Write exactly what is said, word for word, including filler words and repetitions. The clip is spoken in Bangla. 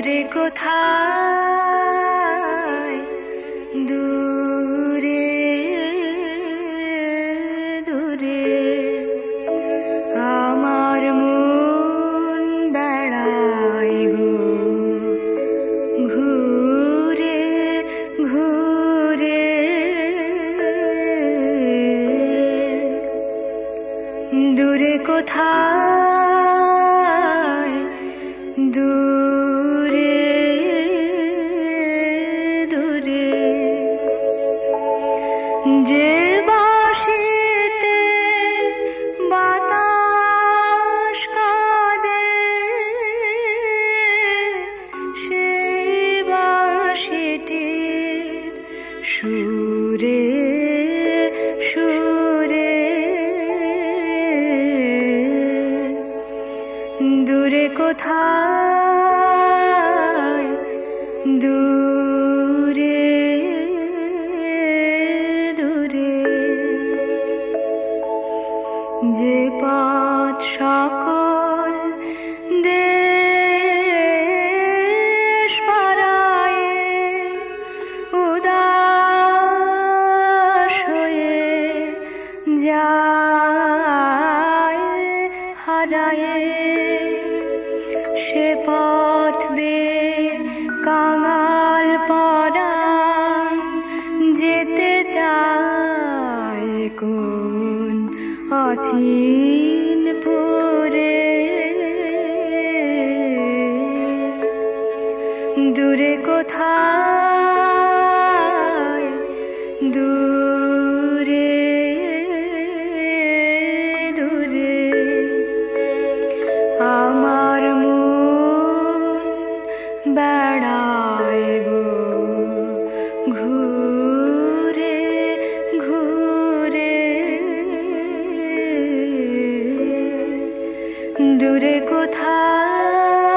দূরে কোথায় দূরে দূরে আমার মন বেড়ায় গো ঘুরে ঘুরে দূরে কোথায় দূরে দূরে যে বাঁশিতে বাতাস কাঁদে সেই বাঁশিটির সুরে সুরে দূরে কোথায় দূরে দূরে যে পথ সকল দেশ পারায় উদাস হয়ে যায় হারায়ে সে পথ বেয়ে কাঙাল পাড়া যেতে চায় কোন অচিন পুরে দূরে কোথায় দূরে দূরে আমার মন বেড়ায় গো ঘুরে ঘুরে দূরে কোথায়